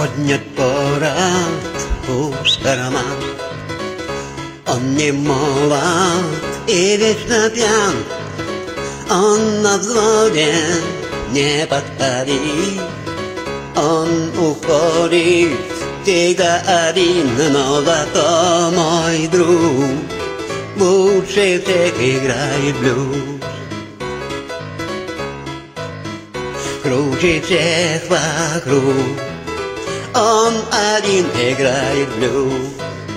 Поднять пора пусть карман. Он не молод и вечно пьян, он на взводе не подходит. Он уходит всегда один, но зато мой друг лучше всех играет блюз. Круче всех вокруг, он один играет блюз.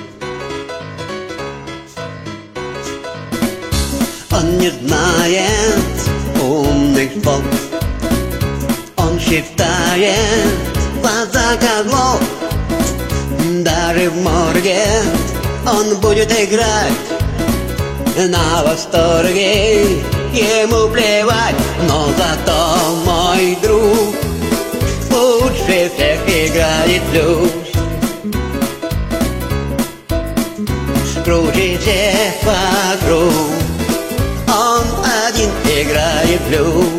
Он не знает умных слов, он считает глаза козлов. Даже в морге он будет играть на восторге, ему плевать. Но зато мой друг лучше всех играет блюз. Круче всех вокруг, он один играет блюз.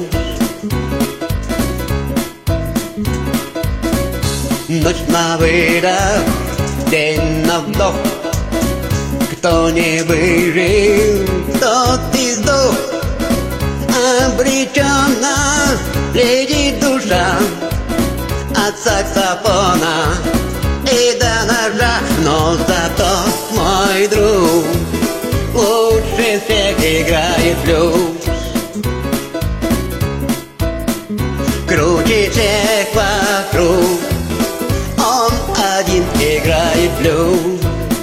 Ночь на выдох, день на вдох. Кто не выжил, тот и сдох. Обреченно летит душа от саксофона и до ножа. Но зато мой друг лучше всех играет блюз. Круче всех вокруг, он один играет блюз.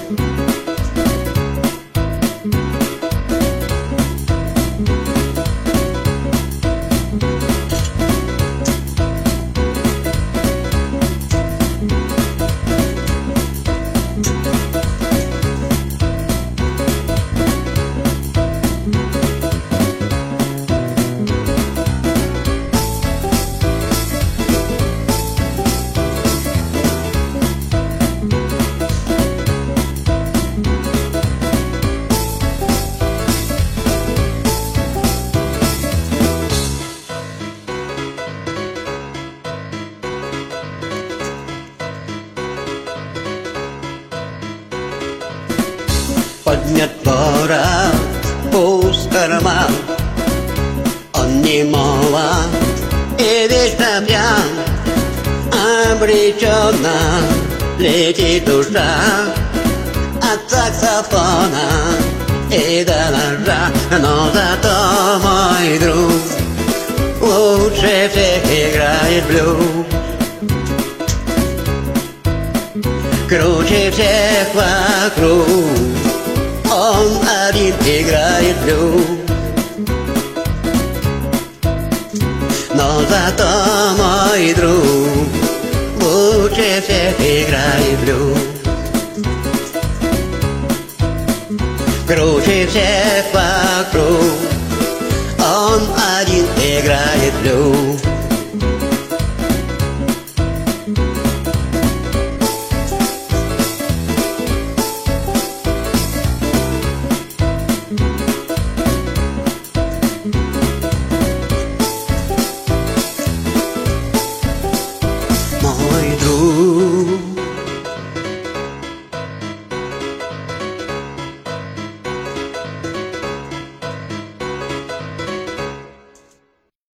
Поднять пора пусть карман. Он не молод и вечно пьян, обреченно летит душа от саксофона и до ножа. Но зато мой друг лучше всех играет блюз. Круче всех вокруг, он один играет блюз. Но зато мой друг лучше всех играет блюз. Круче всех вокруг, он один играет блюз.